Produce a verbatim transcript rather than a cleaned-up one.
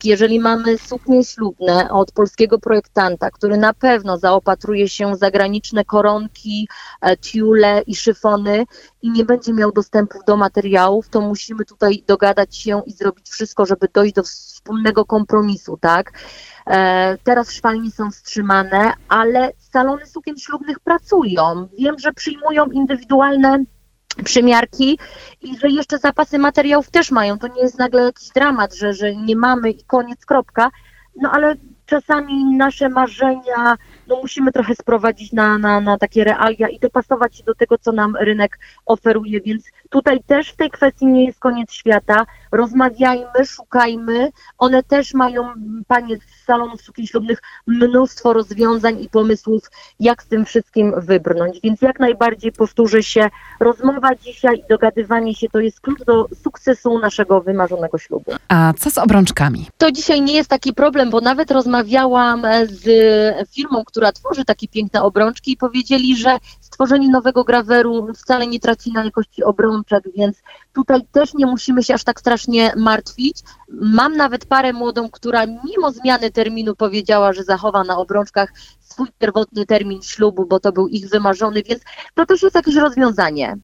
obrączki, jeżeli mamy suknie ślubne od polskiego projektanta, który na pewno zaopatruje się w zagraniczne koronki, tiule i szyfony i nie będzie miał dostępu do materiałów, to musimy tutaj dogadać się i zrobić wszystko, żeby dojść do wspólnego kompromisu, tak? E, teraz szwalnie są wstrzymane, ale salony sukien ślubnych pracują. Wiem, że przyjmują indywidualne przymiarki i że jeszcze zapasy materiałów też mają. To nie jest nagle jakiś dramat, że, że nie mamy i koniec, kropka. No ale czasami nasze marzenia no musimy trochę sprowadzić na, na, na takie realia i dopasować się do tego, co nam rynek oferuje, więc tutaj też w tej kwestii nie jest koniec świata. Rozmawiajmy, szukajmy. One też mają, panie z salonów sukien ślubnych, mnóstwo rozwiązań i pomysłów, jak z tym wszystkim wybrnąć. Więc jak najbardziej powtórzę się, rozmowa dzisiaj i dogadywanie się to jest klucz do sukcesu naszego wymarzonego ślubu. A co z obrączkami? To dzisiaj nie jest taki problem, bo nawet rozmawiałam z firmą, która tworzy takie piękne obrączki i powiedzieli, że stworzenie nowego graweru wcale nie traci na jakości obrączek, więc tutaj też nie musimy się aż tak strasznie martwić. Mam nawet parę młodą, która mimo zmiany terminu powiedziała, że zachowa na obrączkach swój pierwotny termin ślubu, bo to był ich wymarzony, więc to też jest jakieś rozwiązanie.